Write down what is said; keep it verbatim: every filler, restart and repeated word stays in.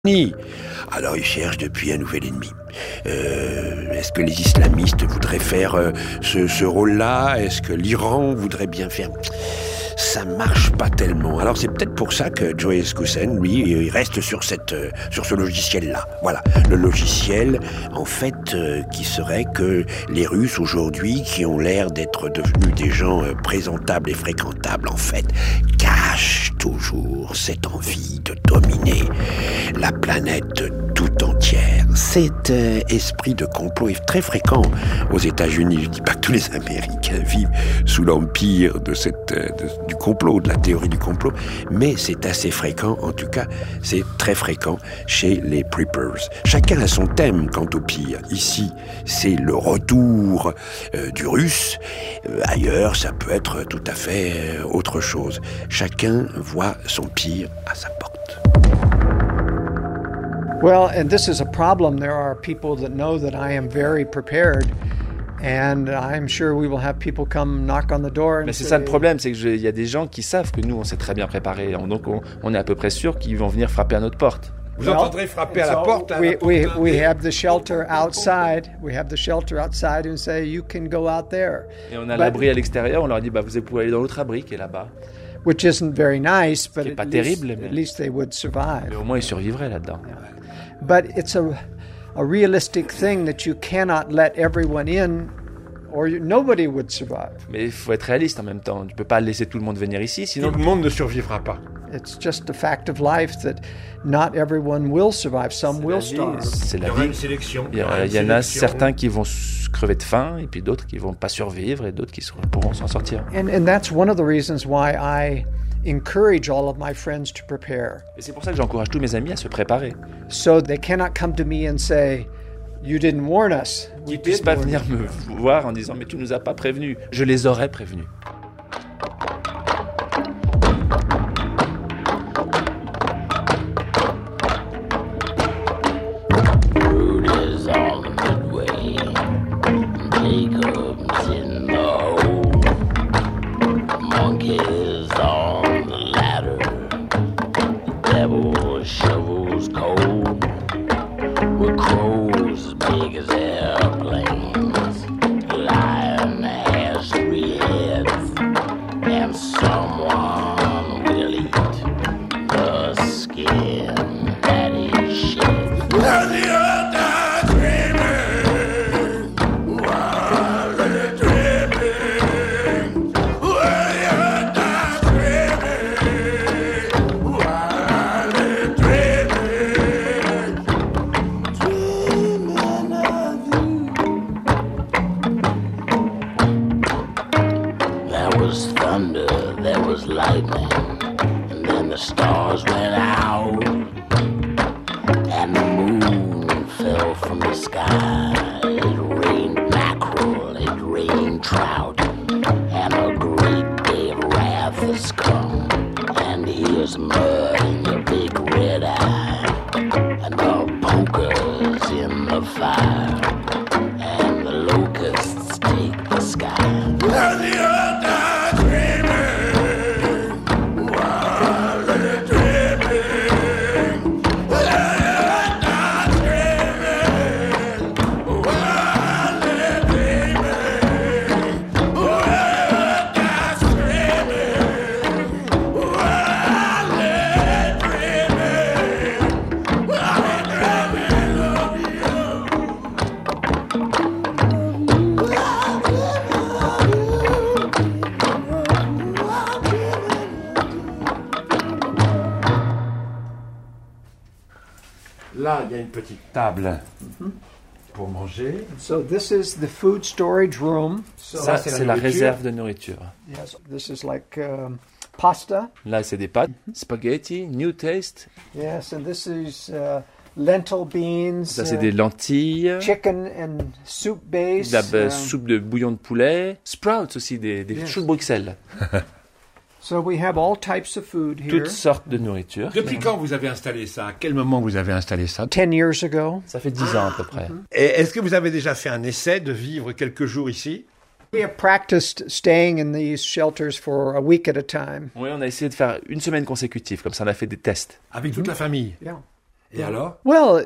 Alors ils cherchent depuis un nouvel ennemi. Euh, est-ce que les islamistes voudraient faire euh, ce, ce rôle-là? Est-ce que l'Iran voudrait bien faire? Ça marche pas tellement. Alors c'est peut-être pour ça que Joe Escusen, lui, il reste sur cette, euh, sur ce logiciel-là. Voilà, le logiciel, en fait, euh, qui serait que les Russes aujourd'hui, qui ont l'air d'être devenus des gens euh, présentables et fréquentables, en fait, cachent toujours cette envie de dominer la planète tout entière. Cet euh, esprit de complot est très fréquent aux États-Unis. Je dis pas que tous les Américains vivent sous l'empire de cette, euh, de, du complot, de la théorie du complot, mais c'est assez fréquent, en tout cas, c'est très fréquent chez les preppers. Chacun a son thème quant au pire. Ici, c'est le retour euh, du russe. Euh, ailleurs, ça peut être tout à fait euh, autre chose. Chacun voit son pire à sa porte. Well, and this is a problem. There are people that know that I am very prepared, and I'm sure we will have people come knock on the door. Mais c'est ça le problème, c'est qu'il y a des gens qui savent que nous, on s'est très bien préparés, donc on, on est à peu près sûr qu'ils vont venir frapper à notre porte. Vous well, entendrez frapper à la so porte. We, we, we have the shelter outside. We have the shelter outside and say, you can go out there. Et on a but, l'abri à l'extérieur, on leur dit, bah, vous pouvez aller dans l'autre abri qui est là-bas. Which isn't very nice, but at, terrible, least, mais... at least they would survive. Mais au moins ils survivraient là-dedans. Yeah. But it's a, a realistic thing that you cannot let everyone in or you, nobody would survive. Mais il faut être réaliste en même temps. Tu peux pas laisser tout le monde venir ici, sinon tout le monde ne survivra pas. It's just a fact of life that not everyone will survive. Some will starve. C'est la vie. Il y aura vie. Une sélection. Il y, a, il y en a certains qui vont crever de faim et puis d'autres qui vont pas survivre et d'autres qui pourront s'en sortir. And, and that's one of the reasons why I encourage all of my friends to prepare. Et c'est pour ça que j'encourage tous mes amis à se préparer. So they cannot come to me and say, you didn't warn us. Ils ne puissent pas venir me voir en disant, mais tu nous as pas prévenus. Je les aurais prévenus. Là, il y a une petite table mm-hmm. pour manger. So this is the food storage room. So ça, c'est, c'est la, la réserve de nourriture. Yes, this is like um, pasta. Là, c'est des pâtes, mm-hmm. spaghetti, new taste. Yes, and this is uh, lentil beans. Ça, c'est uh, des lentilles. Chicken and soup base. De la um, soupe de bouillon de poulet. Sprouts aussi, des, des yes. choux de Bruxelles. So we have all types of food here. Toutes sortes de nourriture. Depuis quand vous avez installé ça? À quel moment vous avez installé ça? Ten years ago. Ça fait dix ans à peu près. Mm-hmm. Et est-ce que vous avez déjà fait un essai de vivre quelques jours ici? We have practiced staying in these shelters for a week at a time. Oui, on a essayé de faire une semaine consécutive, comme ça on a fait des tests. Avec toute mm-hmm. la famille? Yeah. Et alors? Well,